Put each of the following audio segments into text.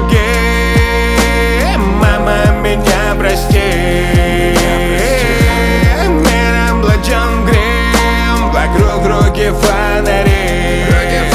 другим. Мама, меня прости. Мир облачен грим, вокруг руки фонари.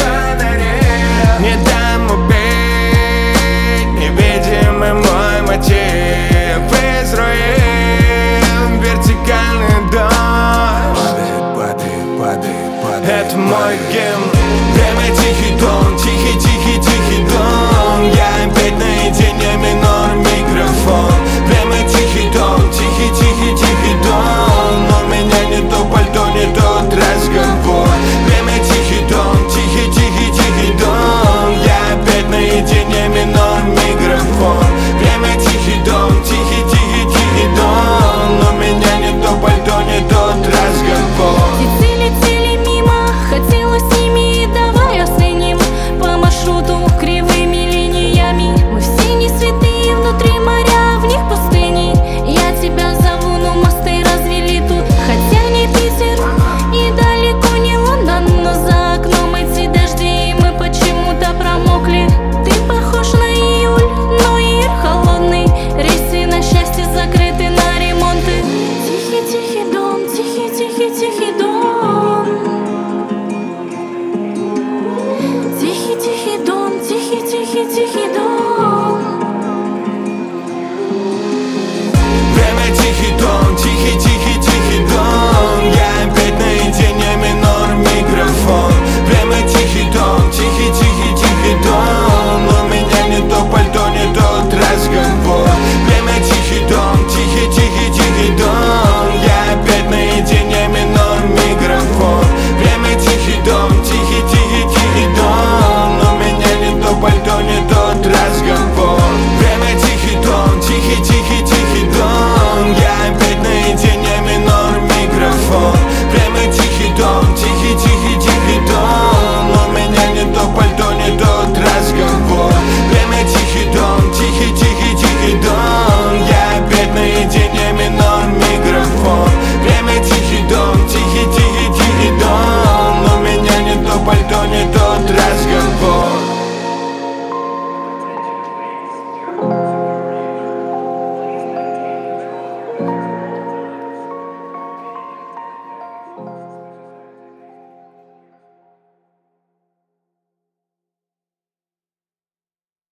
Не дам убить невидимый мой мотив. Из руин вертикальный дождь падает. Это мой гимн. Время тихий дом, тихий дом. Я опять наедине, минор микрофон. Время тихий дом, тихий дом. Но у меня не то пальто, не тот разговор. Время тихий дом, тихий дом. Я опять наедине, минор микрофон.